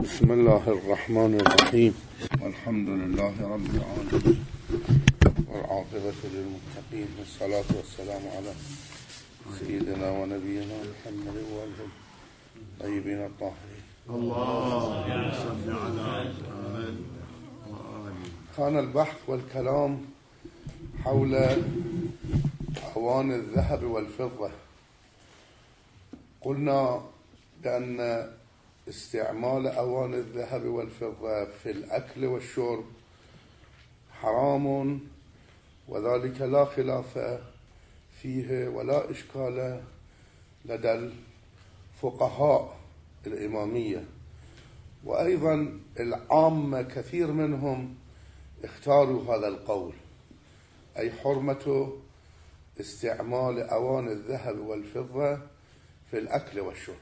بسم الله الرحمن الرحيم. والحمد لله رب العالمين، والعاقبة للمتقين، والصلاة والسلام على سيدنا ونبينا محمد وآله الطيبين الطاهرين. اللهم صل على محمد وآله. كان البحث والكلام حول أواني الذهب والفضة. قلنا بأن استعمال أواني الذهب والفضة في الأكل والشرب حرام، وذلك لا خلاف فيه ولا إشكال لدى الفقهاء الإمامية، وأيضا العامة كثير منهم اختاروا هذا القول، أي حرمة استعمال أواني الذهب والفضة في الأكل والشرب.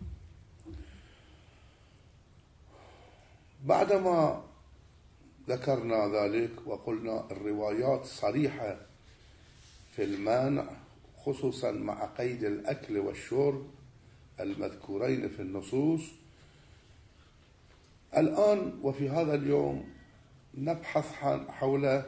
بعدما ذكرنا ذلك وقلنا الروايات صريحة في المانع، خصوصا مع قيد الأكل والشرب المذكورين في النصوص، الآن وفي هذا اليوم نبحث حول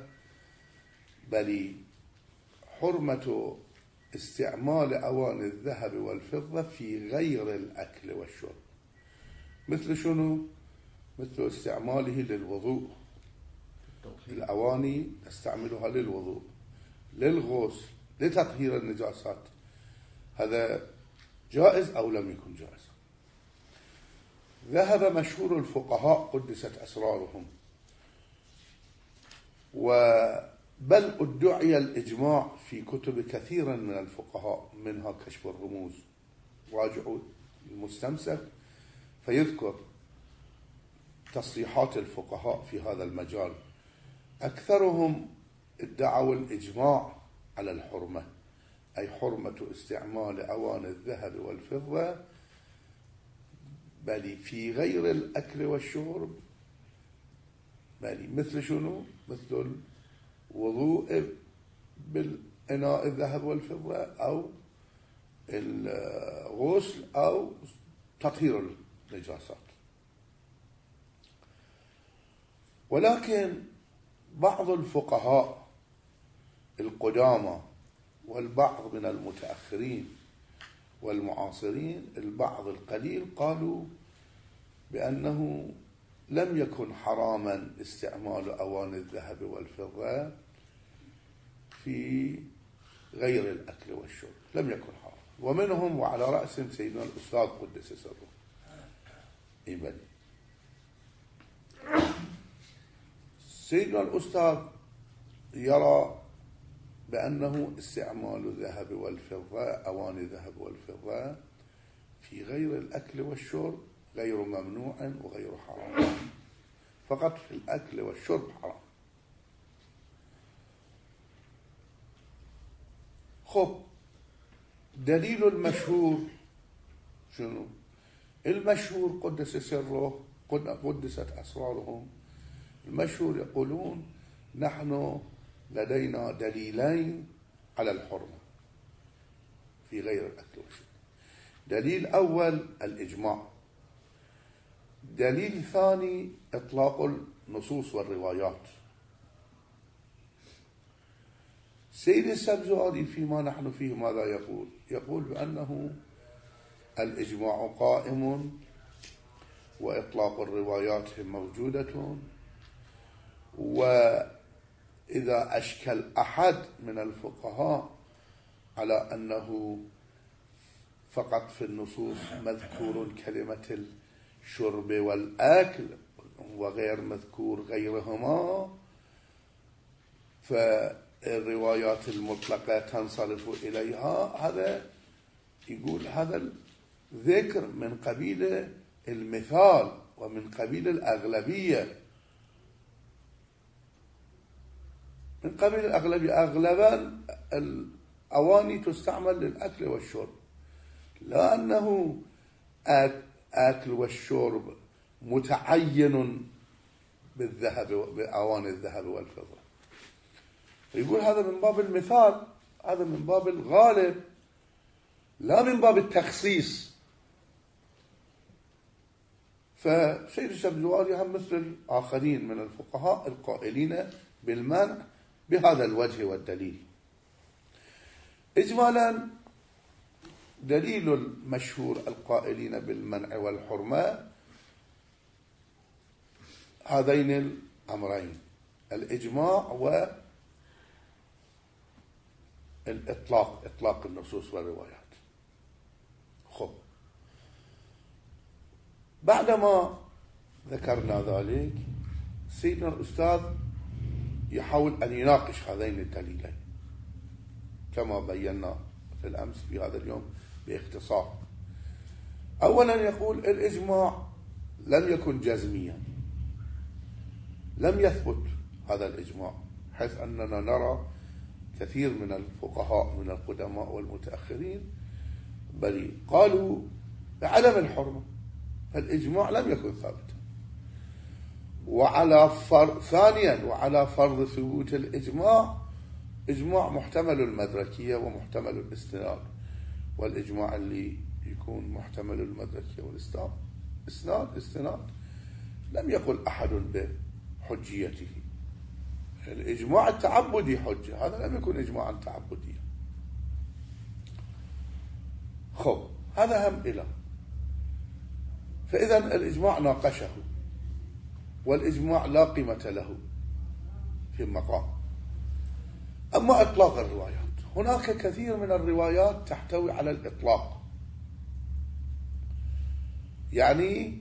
حرمة استعمال أواني الذهب والفضة في غير الأكل والشرب. مثل شنو؟ مثل استعماله للوضوء. الأواني نستعملها للوضوء، للغسل، لتطهير النجاسات. هذا جائز أو لم يكن جائز؟ ذهب مشهور الفقهاء قدست أسرارهم، بل ادعي الإجماع في كتب كثير من الفقهاء، منها كشف الرموز، راجعوا المستمسك فيذكر تصريحات الفقهاء في هذا المجال. أكثرهم ادعوا الإجماع على الحرمة، أي حرمة استعمال أواني الذهب والفضة بل في غير الأكل والشرب، مثل شنو؟ مثل الوضوء بالإناء الذهب والفضة، أو الغسل، أو تطهير النجاسات. ولكن بعض الفقهاء القدامى والبعض من المتأخرين والمعاصرين، البعض القليل، قالوا بأنه لم يكن حراما استعمال أواني الذهب والفضة في غير الأكل والشرب، لم يكن حرام. ومنهم وعلى رأسهم سيدنا الأستاذ قدس سره إيمان. سيدنا الأستاذ يرى بأنه استعمال الذهب والفضة، أواني الذهب والفضة في غير الأكل والشرب غير ممنوع وغير حرام، فقط في الأكل والشرب حرام. خب، دليل المشهور شنو؟ المشهور قدس سره، قدست أسرارهم، المشهور يقولون نحن لدينا دليلين على الحرمة في غير الأكل والشرب. دليل أول الإجماع، دليل ثاني إطلاق النصوص والروايات. سيد السبزواري فيما نحن فيه ماذا يقول؟ يقول بأنه الإجماع قائم وإطلاق الروايات موجودة، وإذا أشكل أحد من الفقهاء على أنه فقط في النصوص مذكور كلمة الشرب والأكل وغير مذكور غيرهما، فالروايات المطلقة تنصرف إليها، هذا يقول هذا الذكر من قبيل المثال ومن قبيل الأغلبية، من قبيل الأغلبية. أغلبا الأواني تستعمل للأكل والشرب، لا أنه أكل والشرب متعين بالذهب، بأواني الذهب والفضة. يقول هذا من باب المثال، هذا من باب الغالب، لا من باب التخصيص. فسيد السبزواري هم مثل الآخرين من الفقهاء القائلين بالمنع بهذا الوجه والدليل. إجمالا دليل المشهور القائلين بالمنع والحرمة هذين الأمرين: الإجماع والإطلاق، إطلاق النصوص والروايات. خب، بعدما ذكرنا ذلك سيدنا الأستاذ يحاول أن يناقش هذين الدليلين كما بينا في الأمس في هذا اليوم باختصار. أولا يقول الإجماع لم يكن جزميا، لم يثبت هذا الإجماع، حيث أننا نرى كثير من الفقهاء من القدماء والمتأخرين بل قالوا بعدم الحرمة، فالإجماع لم يكن ثابتا. ثانيا وعلى فرض ثبوت الإجماع، إجماع محتمل المدركية ومحتمل الاستناد، والإجماع اللي يكون محتمل المدركية والاستناد لم يقل أحد بحجيته. الإجماع التعبدي حجة، هذا لم يكن إجماعا تعبديا. خب، هذا هم إله. فإذا الإجماع ناقشه، والإجماع لا قيمة له في المقام. أما إطلاق الروايات، هناك كثير من الروايات تحتوي على الإطلاق، يعني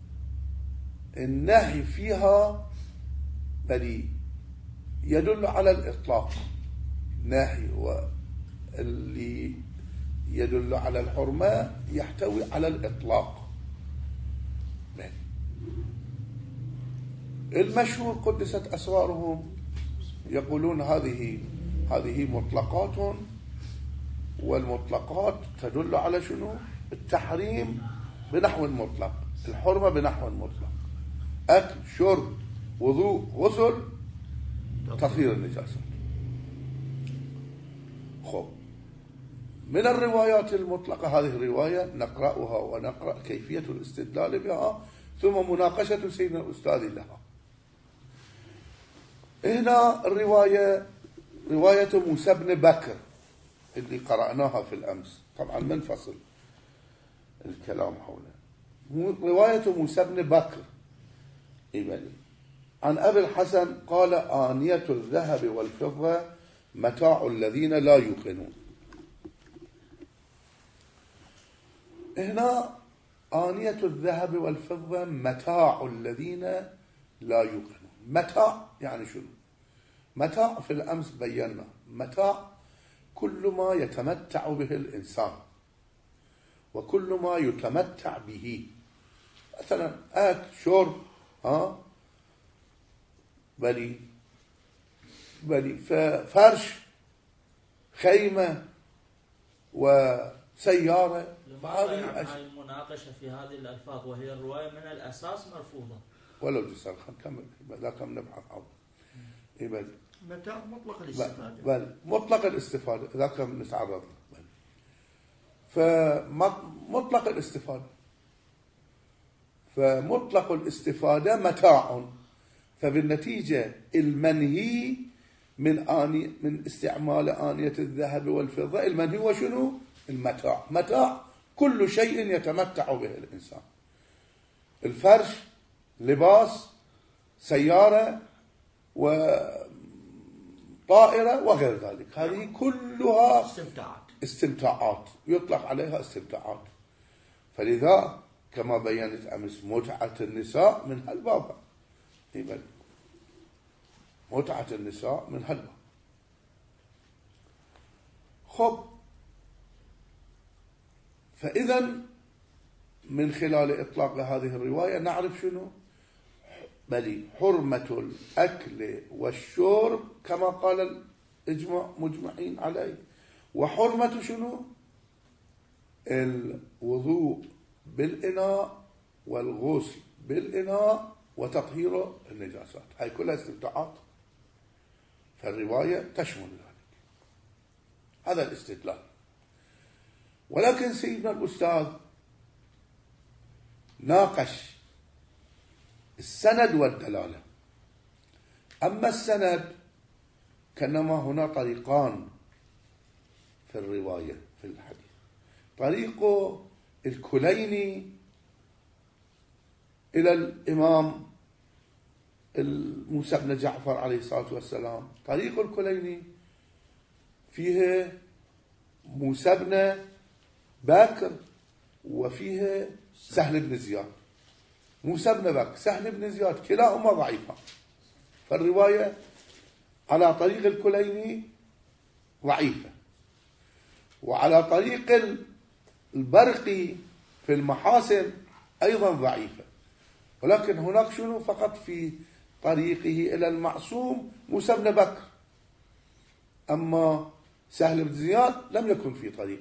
النهي فيها بل يدل على الإطلاق، نهي واللي يدل على الحرمة يحتوي على الإطلاق. المشهور قدست أسرارهم يقولون هذه مطلقات، والمطلقات تدل على شنو؟ التحريم بنحو مطلق، الحرمة بنحو مطلق، أكل، شرب، وضوء، غسل، تطهير النجاسات. خب، من الروايات المطلقة هذه الرواية نقرأها ونقرأ كيفية الاستدلال بها ثم مناقشة سيدنا الأستاذ لها. هنا رواية موسى بن بكر اللي قرأناها في الأمس، طبعا منفصل الكلام حوله. رواية موسى بن بكر عن أبي الحسن قال: آنية الذهب والفضة متاع الذين لا يوقنون. هنا آنية الذهب والفضة متاع الذين لا يوقنون. متاع يعني شنو؟ متاع في الأمس بينا متاع كل ما يتمتع به الإنسان وكل ما يتمتع به، مثلا أكل، شرب، بلي فرش، خيمة، وسيارة. هذه المناقشة في هذه الألفاظ وهي الرواية من الأساس مرفوضة ولو جسر. نكمل ذاك نبحث عنه. متاع مطلق الاستفادة. بل مطلق الاستفادة ذاك نتعرض له. فمطلق الاستفادة متاع، فبالنتيجة المنهي من استعمال آنية الذهب والفضة، المنهي وشنو؟ المتاع. متاع كل شيء يتمتع به الإنسان، الفرش، لباس، سيارة، وطائرة وغير ذلك، هذه كلها استمتاعات يطلق عليها استمتاعات. فلذا كما بيّنت أمس متعة النساء من هالباب، متعة النساء من هالباب. خب، فإذا من خلال إطلاق هذه الرواية نعرف شنو؟ بل حرمة الأكل والشرب كما قال الإجماع مجمعين عليه، وحرمة شنو؟ الوضوء بالإناء والغسل بالإناء وتطهير النجاسات، هاي كلها استمتاعات، فالرواية تشمل ذلك. هذا الاستدلال. ولكن سيدنا الأستاذ ناقش السند والدلالة. أما السند كأنما هنا طريقان في الرواية في الحديث. طريق الكليني إلى الإمام موسى بن جعفر عليه الصلاة والسلام. طريق الكليني فيه موسى بن بكر وفيه سهل بن زياد. موسى بن بكر سهل بن زياد كلاهما ضعيفان، فالرواية على طريق الكليني ضعيفة، وعلى طريق البرقي في المحاسن أيضا ضعيفة. ولكن هناك شنو فقط في طريقه إلى المعصوم موسى بن بكر، أما سهل بن زياد لم يكن في طريقه.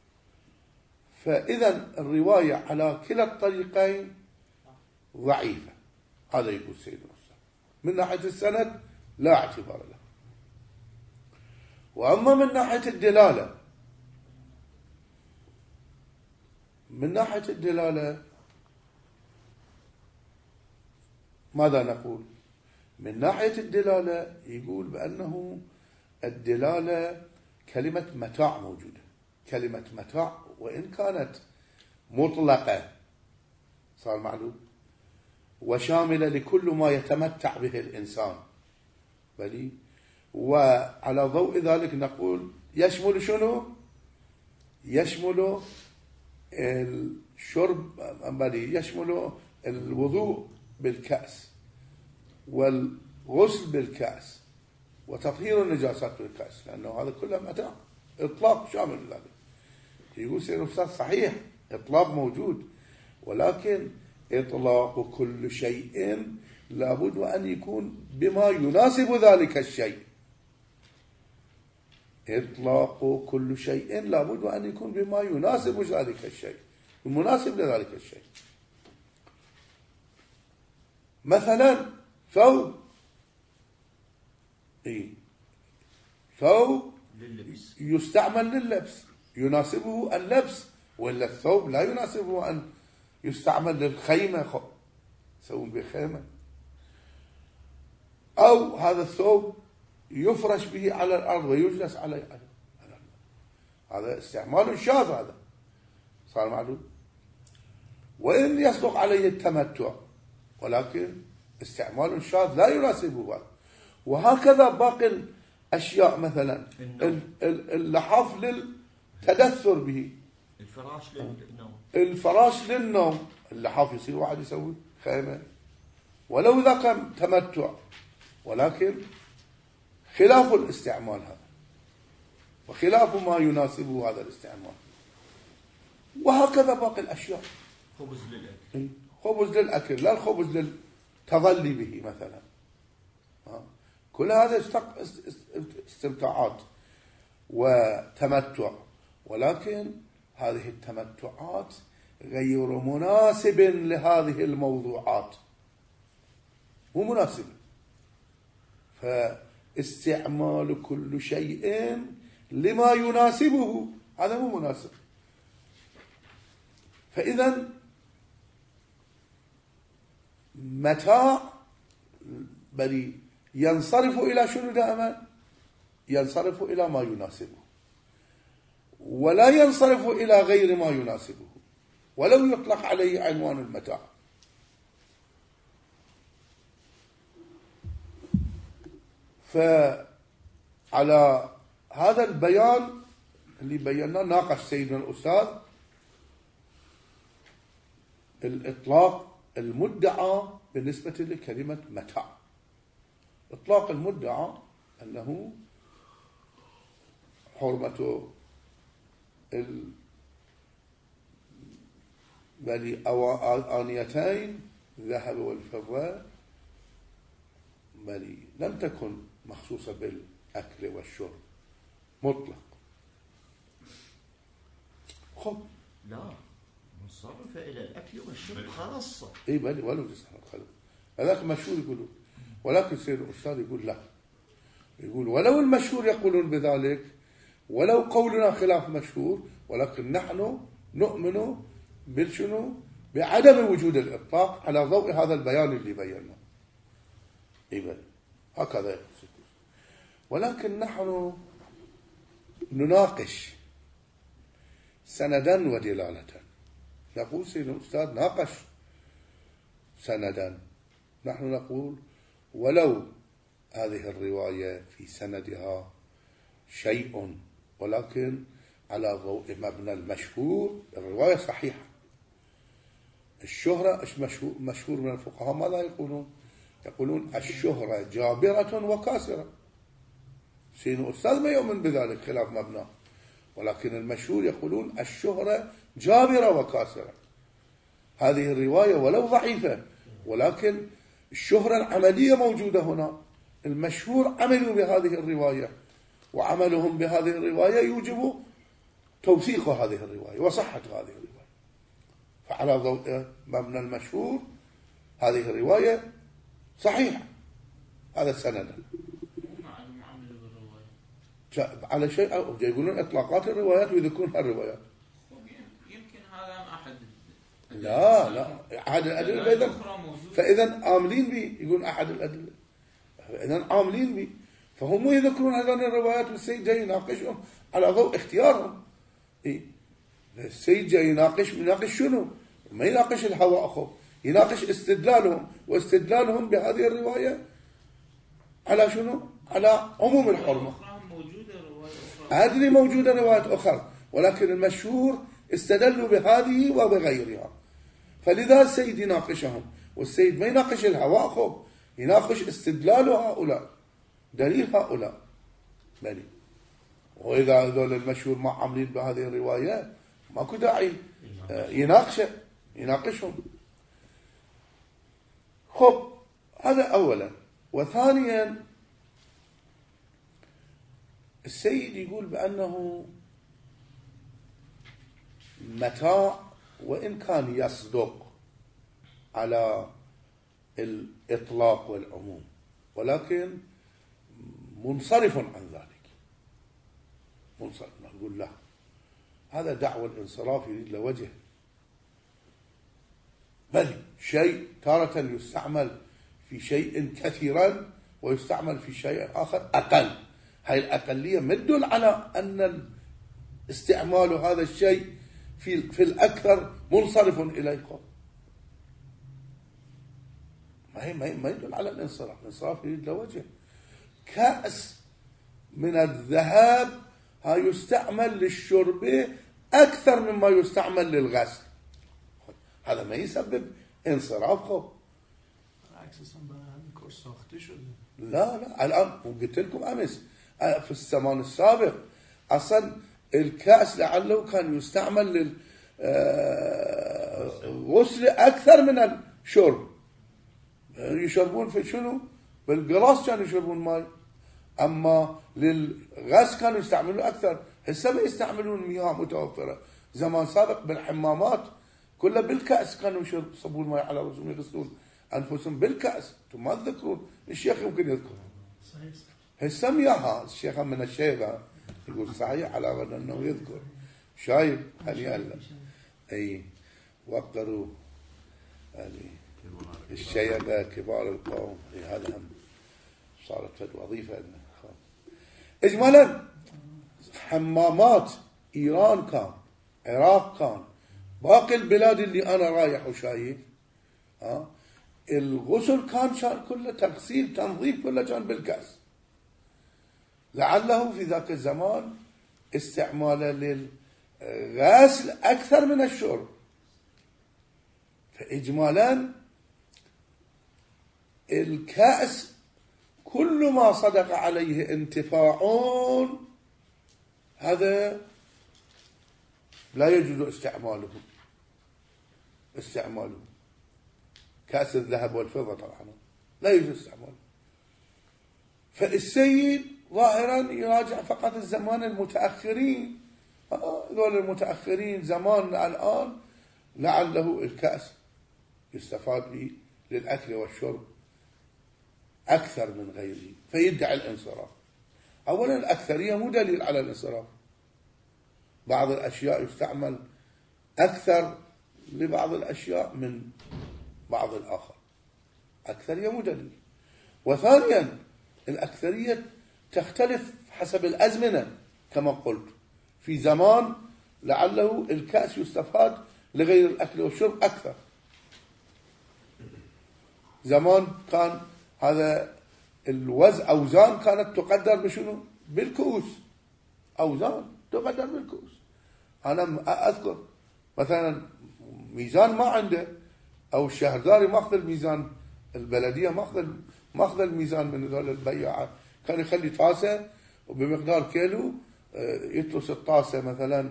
فإذا الرواية على كلا الطريقين ضعيفة. هذا يقول سيدنا الأستاذ. من ناحية السند لا اعتبار له. وأما من ناحية الدلالة، من ناحية الدلالة ماذا نقول؟ من ناحية الدلالة يقول بأنه الدلالة كلمة متاع موجودة. كلمة متاع وإن كانت مطلقة صار معلوم وشاملة لكل ما يتمتع به الإنسان، بلي وعلى ضوء ذلك نقول يشمل شنو؟ يشمل الشرب، بلي يشمل الوضوء بالكأس والغسل بالكأس وتطهير النجاسات بالكأس، لأنه هذا كله متاع، إطلاق شامل ذلك. يقول سيد الأستاذ صحيح إطلاق موجود، ولكن إطلاق كل شيء لابد أن يكون بما يناسب ذلك الشيء. إطلاق كل شيء لابد أن يكون بما يناسب ذلك الشيء، المناسب لذلك الشيء. مثلا ثوب، ثوب يستعمل لللبس، يناسبه اللبس، ولا الثوب لا يناسبه أن يستعمل للخيمة، يسوون بخيمة، أو هذا الثوب يفرش به على الأرض ويجلس عليه. هذا استعمال شاذ، هذا صار معلوم. وإن يصدق عليه التمتع، ولكن استعمال شاذ لا يناسبه هذا. وهكذا باقي الأشياء، مثلا اللحاف للتدثر به، الفراش للنوم، الفراش للنوم، اللحاف يصير واحد يسوي خيمة ولو إذا كان تمتع، ولكن خلاف الاستعمال هذا وخلاف ما يناسبه هذا الاستعمال. وهكذا باقي الأشياء. خبز للأكل، خبز للأكل، لا الخبز للتظلي به مثلا. كل هذا استمتاعات وتمتع، ولكن هذه التمتعات غير مناسب لهذه الموضوعات، مو مناسبة. فاستعمال كل شيء لما يناسبه هذا مو مناسب. فإذا متاع بل ينصرف إلى شنو دائما؟ ينصرف إلى ما يناسبه، ولا ينصرف إلى غير ما يناسبه، ولو يطلق عليه عنوان المتاع. فعلى هذا البيان اللي بيناه ناقش سيدنا الأستاذ الإطلاق المدعى بالنسبة لكلمة متاع. إطلاق المدعى أنه حرمة آنيتين الذهب والفضة بل لم تكن مخصوصة بالأكل والشرب مطلق. خب لا، مصرفة إلى الأكل والشرب خاصة. إيه بل ولو تصرف خلق هذاك مشهور يقولون، ولكن سيد الأستاذ يقول لا، يقول ولو المشهور يقولون بذلك، ولو قولنا خلاف مشهور، ولكن نحن نؤمن بالشنو؟ بعدم وجود الإطلاق على ضوء هذا البيان اللي بيناه. إذن هكذا يقصد. ولكن نحن نناقش سندا ودلالة. نقول سيد الأستاذ ناقش سندا، نحن نقول ولو هذه الرواية في سندها شيء، ولكن على ضوء مبنى المشهور الرواية صحيحة. الشهرة إيش مشهور من الفقهاء ماذا يقولون؟ يقولون الشهرة جابرة وكاسرة. سيد الأستاذ ما يؤمن بذلك خلاف مبنى، ولكن المشهور يقولون الشهرة جابرة وكاسرة. هذه الرواية ولو ضعيفة، ولكن الشهرة العملية موجودة هنا. المشهور عملوا بهذه الرواية، وعملهم بهذه الرواية يوجب توثيق هذه الرواية وصحة هذه الرواية. فعلى ضوء مبنى المشهور هذه الرواية صحيحة. هذا سندا على شيء يقولون إطلاقات الروايات ويذكرون الروايات. يمكن هذا أحد لا أحد الأدلة. فإذا عاملين به، يقول أحد الأدلة، فإذا عاملين به، فهم يذكرون هذين الروايات والسيد جاي يناقشهم على ضوء اختيارهم. السيد جاي يناقش شنو؟ ما يناقش الهوى أخو، يناقش استدلالهم، واستدلالهم بهذه الرواية على شنو؟ على عموم الحرمة. هذه موجودة روايات أخرى، ولكن المشهور استدلوا بهذه وبغيرها. فلذا السيد يناقشهم، والسيد ما يناقش الهوى أخو، يناقش استدلال هؤلاء، دليل هؤلاء. بلي. وإذا هذول المشهور ما عاملين بهذه الرواية ماكو داعي يناقشهم. خب، هذا أولا. وثانيا السيد يقول بأنه متاع وإن كان يصدق على الإطلاق والعموم، ولكن منصرف عن ذلك. منصرف. نقول لا، هذا دعوى الانصراف يريد له وجه. بل شيء تارة يستعمل في شيء كثيرا ويستعمل في شيء آخر أقل. هاي الأقلية ما تدل على أن استعمال هذا الشيء في الأكثر منصرف إليكم. ما يدل على الانصراف. الانصراف يريد له وجه. كأس من الذهب يستعمل للشرب أكثر مما يستعمل للغسل. هذا ما يسبب انصراف. لا الآن قلت لكم أمس في الزمان السابق أصلا الكأس لعله كان يستعمل للغسل أكثر من الشرب. يشربون في شنو؟ بالقلاص كانوا يشربون ماء، أما للغسل كانوا يستعملون أكثر. هسه ما يستعملون مياه متوفرة. زمان سابق بالحمامات كلها بالكأس كانوا يصبون ماء على رؤوسهم، يغسلون أنفسهم بالكأس. أنتم ما تذكرون، الشيخ يمكن يذكر. هسه مياها الشيخ من الشيبة يقول صحيح على غد أنه يذكر. شايب هل يألم أي وقدروا الشيبة كبار القوم. هذا هم صارت وظيفة. إجمالا حمامات إيران كان، عراق كان، باقي البلاد اللي أنا رايح وشايف الغسل كان كله تغسيل تنظيف كله كان بالكأس. لعله في ذاك الزمان استعماله للغسل أكثر من الشرب. فإجمالا الكأس كل ما صدق عليه انتفاعون هذا لا يجوز استعماله. كأس الذهب والفضة طبعا لا يجوز استعماله. فالسيد ظاهرا يراجع فقط الزمان المتأخرين. دول المتأخرين زماننا الآن لعله الكأس يستفاد به للأكل والشرب أكثر من غيره، فيدعي الانصراف. أولا الأكثرية مو دليل على الانصراف. بعض الأشياء يستعمل أكثر لبعض الأشياء من بعض الآخر. أكثرية مو دليل. وثانيا الأكثرية تختلف حسب الأزمنة، كما قلت في زمان لعله الكأس يستفاد لغير الأكل والشرب أكثر. زمان كان هذا أوزان كانت تقدر بشنو؟ بالكؤوس. أوزان تقدر بالكؤوس. أنا أذكر مثلا ميزان ما عنده، أو الشهرداري ماخذ الميزان، البلدية ماخذ الميزان من هذول البياعات، كان يخلي طاسة وبمقدار كيلو يطلس الطاسة مثلا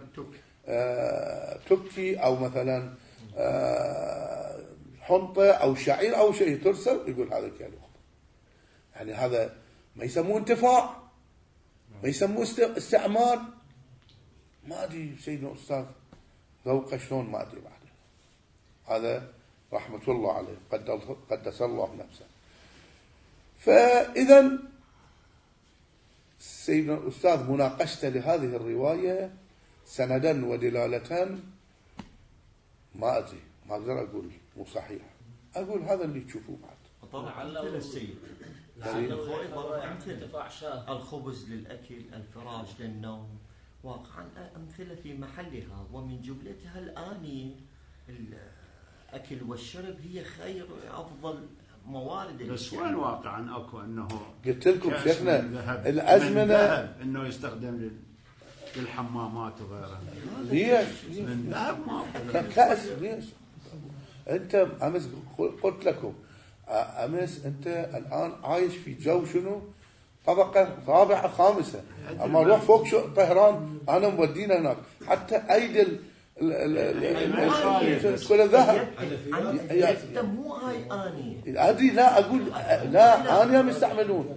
تبكي، أو مثلا حنطة أو شعير أو شيء ترسل، يقول هذا كيلو. يعني هذا ما يسموه انتفاع، ما يسموه استعمال. ما أدري سيدنا أستاذ ذوقه شلون، ما أدري بعد. هذا رحمة الله عليه، قدس الله نفسه. فإذا سيدنا الأستاذ مناقشته لهذه الرواية سندا ودلالة ما أدري، ما أقدر أقول مو صحيح، أقول هذا اللي تشوفوه بعد. طبعا أمثلة السيد الخبز للأكل، الفراش للنوم، واقعا أمثلة في محلها، ومن جملتها الآنية. الأكل والشرب هي خير أفضل موارد. بس وين واقعا اكو انه قلت لكم شيخنا الازمنه انه يستخدم للحمامات وغيرها؟ ليش؟ من ذهب ما كأس. ليش؟ انت امس قلت لكم امس انت الان عايش في جو شنو؟ طبقه رابعه خامسه. اما اروح فوق طهران انا مودينا هناك حتى ايدي كل ذهب. مو هاي آنية. أدري، لا أقول لا، آنية مستعملون.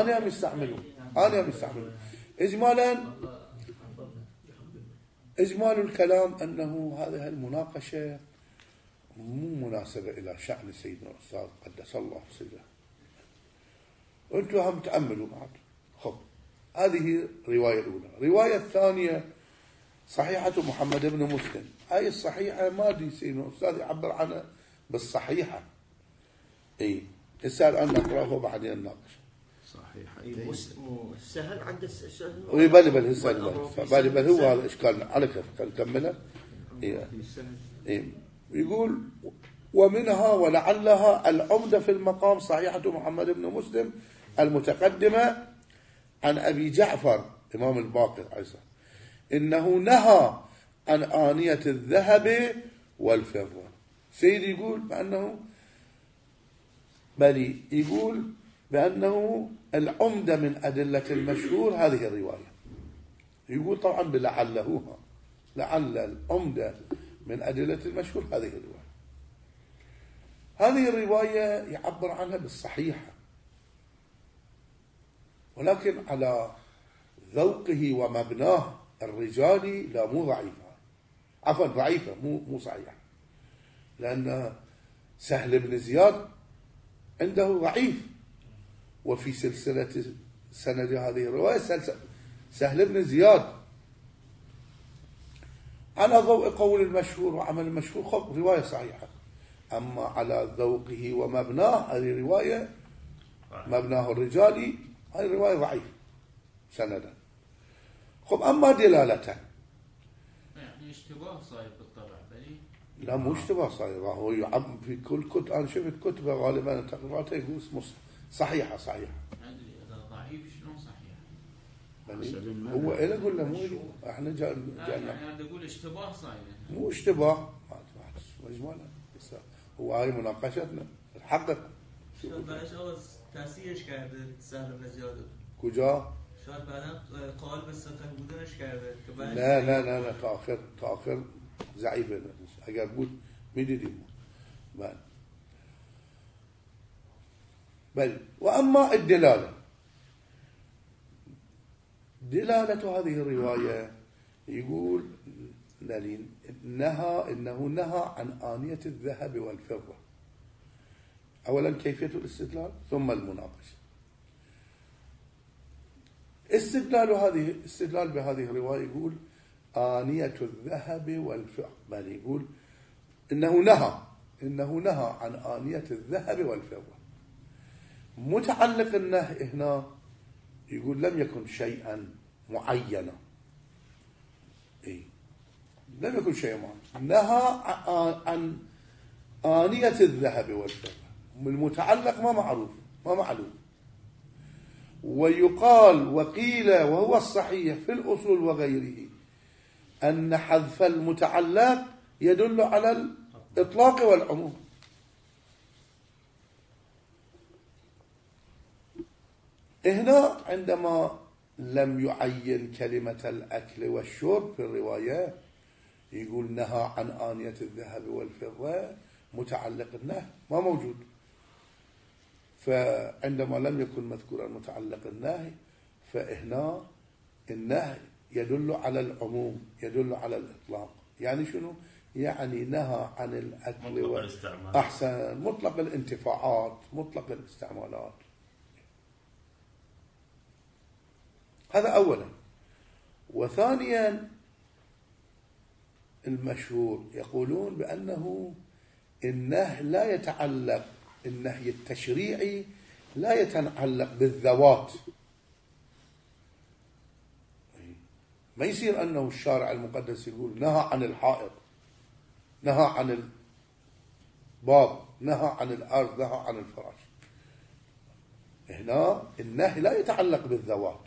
إجمال الكلام أنه هذه المناقشة مو مناسبة إلى شأن سيدنا الأستاذ قدس الله سره، وأنتم هم تأملوا بعد. خب، هذه رواية الأولى. رواية الثانية صحيحة محمد بن مسلم. هاي الصحيحة ما أدري سيدنا الأستاذ يعبر عنها بالصحيحة. إيه، السهل أن نقرأه وبعدين نناقش. صحيحة. سهل عند السهل. بل هو هذا إشكال على كيف نكمله. إيه. يقول ومنها ولعلها العمدة في المقام صحيحة محمد بن مسلم المتقدمة عن أبي جعفر إمام الباقر أيضا إنه نهى عن آنية الذهب والفضة. سيدي يقول بأنه العمدة من أدلة المشهور هذه الرواية. يقول طبعا بلعلهما، لعل العمدة من أدلة المشهور هذه الرواية. هذه الرواية يعبر عنها بالصحيحة، ولكن على ذوقه ومبناه الرجالي لا مو ضعيفة، عفوا ضعيفة مو صحيحة، لأن سهل بن زياد عنده ضعيف، وفي سلسلة سند هذه الرواية سهل بن زياد على ضوء قول المشهور وعمل المشهور خب رواية صحيحة. أما على ذوقه ومبناه هذه رواية مبناه الرجالي هذه رواية ضعيف سندا. خب أما دلالته يعني اشتباه صاير بالطبع بلي؟ لا مو اشتباه صاير، هو يعم في كل كتب. أنا شفت كتبه غالبا تقريباته يقول اسمه صحيحة. أدري إذا ضعيف شلون صحيح؟ هو إيه أقول له مو إحنا جاءنا يعني أقول اشتباه صاير، مو اشتباه مجموعة. هو هاي مناقشتنا الحقق. شو تأثيرش کرده سهل بن زیاد کجا؟ شاید بعدا قال به ستن بودنش کرده. نه تا آخر ضعیفه. اگر بود میدیدیم. بل وأما الدلالة، دلالة هذه الرواية يقول إنه نهى عن آنية الذهب والفضة. أولا كيفية الاستدلال ثم المناقشة. استدلال بهذه الرواية يقول آنية الذهب والفضة، بل يقول إنه نهى عن آنية الذهب والفضة. متعلق النهي هنا يقول لم يكن شيئا معينا، لم يكن شيئا معينا، نهى عن آنية الذهب والفضة. المتعلق ما معروف ما معلوم. ويقال وقيل وهو الصحيح في الأصول وغيره أن حذف المتعلق يدل على الإطلاق والعموم. هنا عندما لم يعين كلمة الأكل والشرب في الرواية يقول نهى عن آنية الذهب والفضة، متعلق النهي ما موجود. فعندما لم يكن مذكورا متعلق النهي فهنا النهي يدل على العموم، يدل على الإطلاق. يعني شنو؟ يعني نهى عن الأكل أحسن مطلق الانتفاعات، مطلق الاستعمالات. هذا أولا. وثانيا المشهور يقولون بأنه النهي لا يتعلق، النهي التشريعي لا يتعلق بالذوات. ما يصير أنه الشارع المقدس يقول نهى عن الحائط، نهى عن الباب، نهى عن الأرض، نهى عن الفراش. هنا النهي لا يتعلق بالذوات،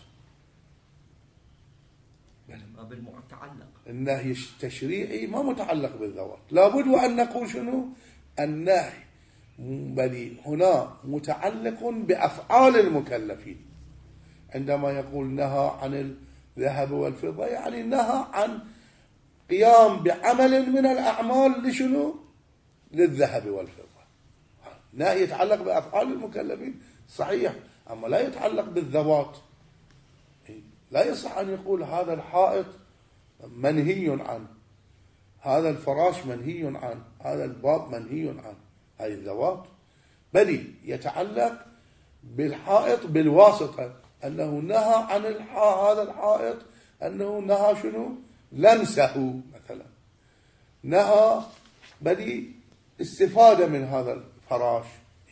بالمتعلق. النهي التشريعي ما متعلق بالذوات. لابد وأن نقول شنو؟ النهي بل هنا متعلق بأفعال المكلفين. عندما يقول نهى عن الذهب والفضة يعني نهى عن قيام بعمل من الأعمال لشنو؟ للذهب والفضة. نهي يتعلق بأفعال المكلفين صحيح، أما لا يتعلق بالذوات. لا يصح أن يقول هذا الحائط منهي عنه، هذا الفراش منهي عنه، هذا الباب منهي عنه، هذه الذوات. بل يتعلق بالحائط بالواسطة، أنه نهى عن هذا الحائط، أنه نهى شنو؟ لمسه مثلا، نهى بل استفادة من هذا الفراش.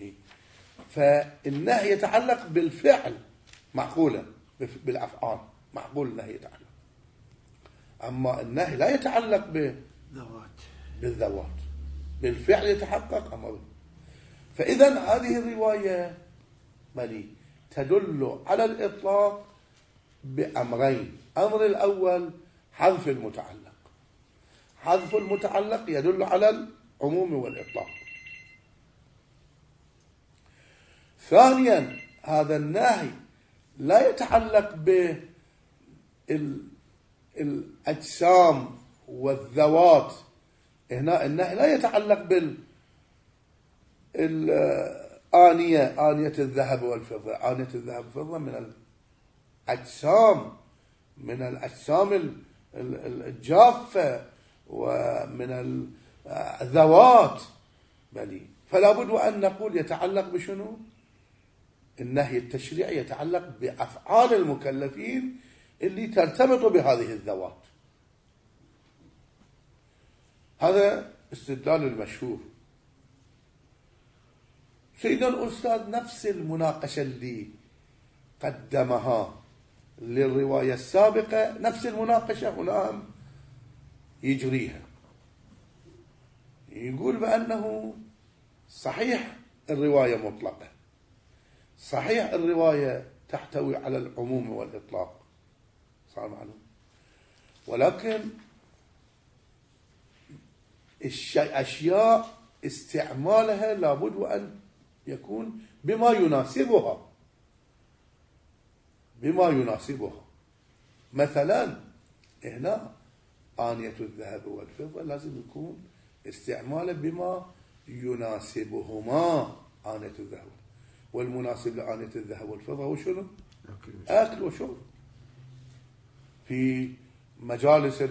فالنهي يتعلق بالفعل معقولا، بالأفعال معقول النهي يتعلق. أما النهي لا يتعلق بالذوات، بالفعل يتحقق. أما فإذا هذه الرواية بل تدل على الإطلاق بأمرين. أمر الأول حذف المتعلق، حذف المتعلق يدل على العموم والإطلاق. ثانيا هذا النهي لا يتعلق بالأجسام والذوات. هنا النهي لا يتعلق آنية الذهب والفضة. آنية الذهب والفضة من الأجسام، من الأجسام الجافة ومن الذوات بلي. فلا بد أن نقول يتعلق بشنو؟ النهي التشريعي يتعلق بأفعال المكلفين اللي ترتبط بهذه الذوات. هذا استدلال المشهور. سيدنا الأستاذ نفس المناقشة اللي قدمها للرواية السابقة، نفس المناقشة هنا يجريها. يقول بأنه صحيح الرواية مطلقة، صحيح الرواية تحتوي على العموم والإطلاق، صار معلوم، ولكن أشياء استعمالها لابد وأن يكون بما يناسبها، بما يناسبها. مثلا هنا آنية الذهب والفضة لازم يكون استعماله بما يناسبهما. آنية الذهب والمناسب لآنية الذهب والفضة هو شنو؟ أكل وشرب. في مجالس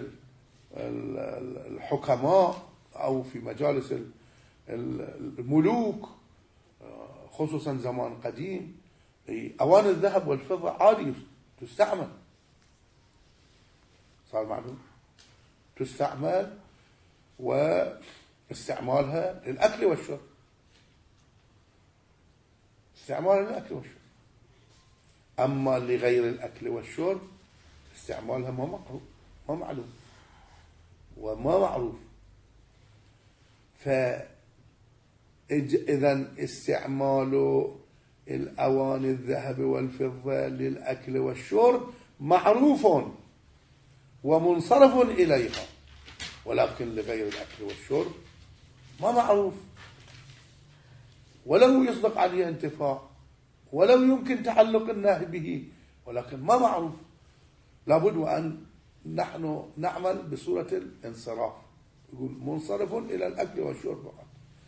الحكماء أو في مجالس الملوك خصوصا زمان قديم أواني الذهب والفضة عادي تستعمل، صار معلوم تستعمل، استعمالها للأكل والشرب، استعمالها للأكل والشرب. أما لغير الأكل والشرب استعمالها ما معلوم وما معروف. فإذا استعمال الأواني الذهب والفضة للأكل والشرب معروف ومنصرف إليها، ولكن لغير الأكل والشرب ما معروف، ولو يصدق عليه انتفاع، ولو يمكن تعلق النهي به، ولكن ما معروف. لابد وأن نحن نعمل بصورة الانصراف، يقول منصرف إلى الأكل والشرب فقط.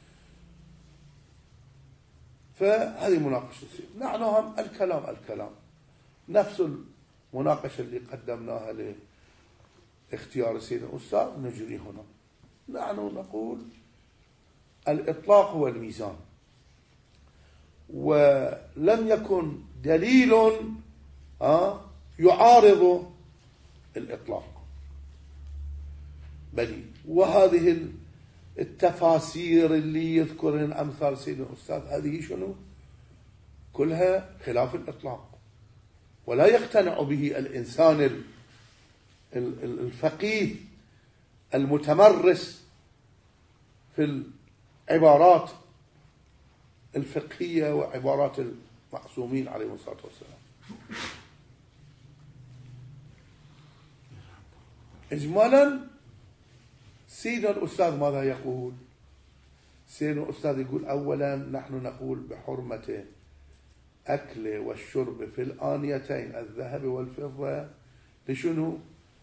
فهذه مناقشة تصير. نحن هم الكلام نفس المناقشة اللي قدمناها لاختيار سيدنا الأستاذ نجري هنا. نحن نقول الإطلاق هو الميزان، ولم يكن دليل يعارض الإطلاق، بل وهذه التفاسير اللي يذكرن أمثال سيدنا الأستاذ هذه شنو؟ كلها خلاف الإطلاق، ولا يقتنع به الإنسان الفقيه المتمرس في العبارات الفقهية وعبارات المعصومين عليهم الصلاة والسلام. إجمالا سيدنا الأستاذ ماذا يقول؟ سيدنا الأستاذ يقول أولا نحن نقول بحرمة أكل والشرب في الآنيتين الذهب والفضة لشنو؟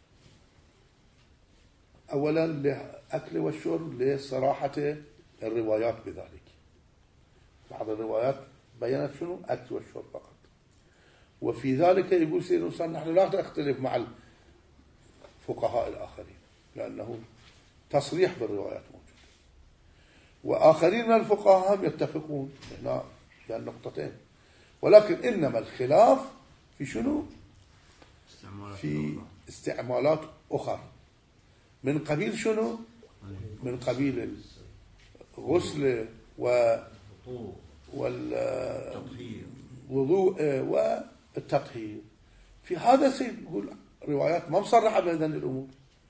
أولا لأكل والشرب لصراحة الروايات بذلك. بعض الروايات بيّنت شنو؟ أكل والشرب فقط. وفي ذلك يقول سيدنا الأستاذ نحن لا نختلف مع الفقهاء الآخرين، لأنه تصريح بالروايات موجود، وآخرين من الفقهاء هم يتفقون هنا في النقطتين، ولكن إنما الخلاف في شنو؟ في استعمالات أخرى من قبيل شنو؟ من قبيل الغسل والوضوء والتطهير. في هذا سيد يقول روايات ما مصرحة بهذين الأمور،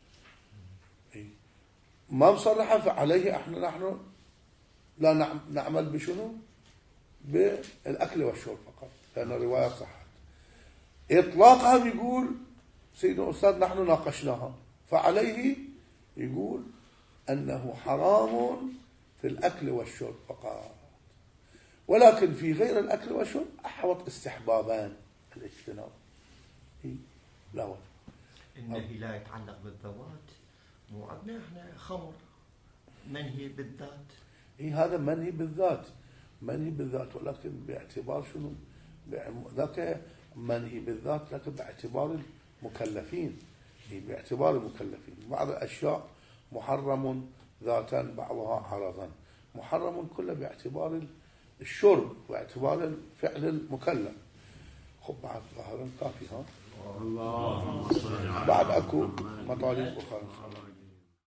ما مصرحة، فعليه احنا نحن لا نعمل بشنو؟ بالأكل والشرب فقط، لأن الرواية صحت. إطلاقها بيقول سيدنا الأستاذ نحن ناقشناها، فعليه يقول أنه حرام في الأكل والشرب فقط، ولكن في غير الأكل والشرب أحوط استحبابان الاجتناب. لا وجه. النهي لا يتعلق بالذوات، مو عندنا احنا خمر منهي بالذات. هذا منهي بالذات، منهي بالذات، ولكن باعتبار شنو؟ ذاك منهي بالذات لكن باعتبار المكلفين، باعتبار المكلفين. بعض الأشياء محرم ذاتا بعضها عرضا، محرم كله باعتبار الشرب واعتبار الفعل المكلف. خب بعد هذا كافي. ها الله بعد اكو مطالب اخرى.